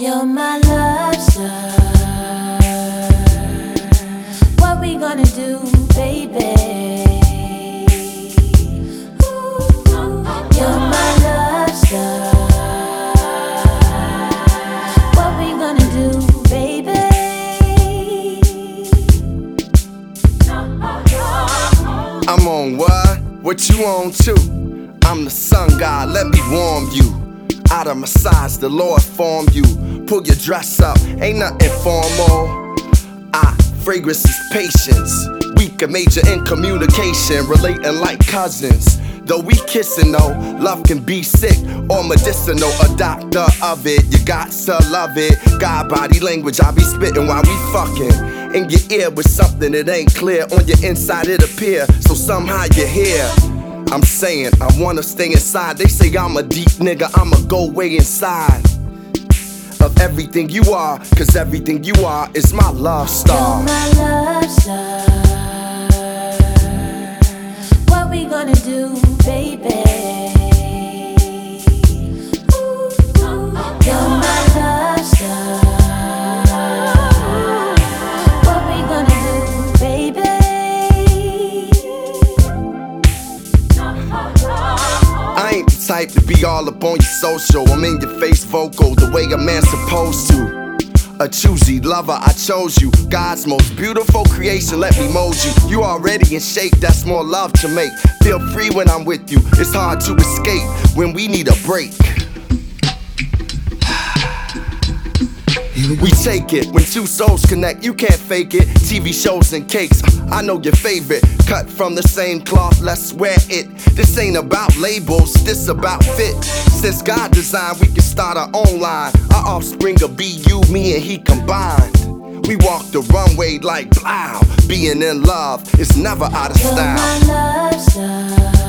You're my love star. What we gonna do, baby? You're my love star. What we gonna do, baby? I'm on what? What you on too? I'm the sun god, let me warm you. Out of my size, the Lord formed you. Pull your dress up, ain't nothing formal. Fragrance is patience. Weak and major in communication, relating like cousins. Though we kissin' though, love can be sick or medicinal. A doctor of it, you got to love it. God body language, I be spittin' while we fucking. In your ear with something that ain't clear. On your inside it appear, so somehow you're here. I'm saying, I wanna stay inside. They say I'm a deep nigga, I'ma go way inside of everything you are, cause everything you are is my love star. You're my love star. What we gonna do, baby? You're my love star. What we gonna do, baby? I ain't the type to be all up on your social. I'm in your face vocal, the way a man's supposed to. A choosy lover, I chose you. God's most beautiful creation, let me mold you. You already in shape, that's more love to make. Feel free when I'm with you, it's hard to escape when we need a break. We take it when two souls connect, you can't fake it. TV shows and cakes, I know your favorite. Cut from the same cloth, let's wear it. This ain't about labels, this about fit. Since God designed, we can start our own line. Our offspring will be you, me, and he combined. We walk the runway like plow. Being in love is never out of You're style. my love star.